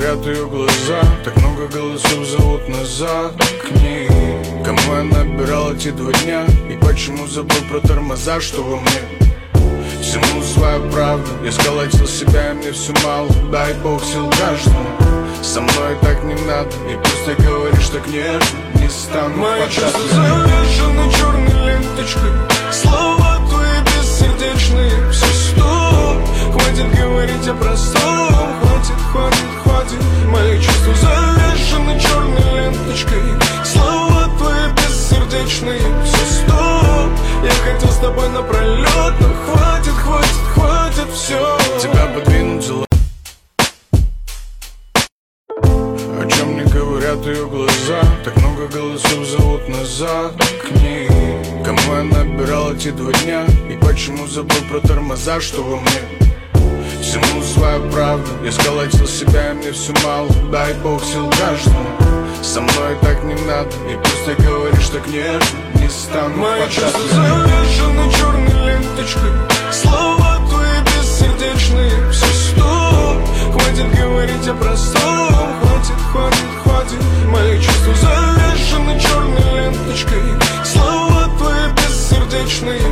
говорят ее глаза. Так много голосов зовут назад к ней. Кому я набирал эти 2 дня? И почему забыл про тормоза, что во мне? Всему своя правда. Я сколотил себя, и мне все мало. Дай бог сил каждому. Со мной так не надо. И пусть ты говоришь так нежно, не стану. Мои чувства завешены черной ленточкой. Слова твои бессердечные. Все стоп, хватит говорить о простом. Хватит. Мои чувства завешены черной ленточкой. Слова твои бессердечные. Все стоп, я хотел с тобой напролет. Но хватит, все. Тебя подвинуть зла. О чем мне говорят ее глаза? Так много голосов зовут назад к ней. Кому я набирал эти 2 дня? И почему забыл про тормоза, что во мне? Всему своя правда. Я сколотил себя, и мне все мало. Дай бог сил каждому. Со мной так не надо. И пусть ты говоришь так нежно, не стану. Мои чувства завешены черной ленточкой. Слова твои бессердечные. Все стоп, хватит говорить о простом. Хватит. Мои чувства завешены черной ленточкой. Слова твои бессердечные.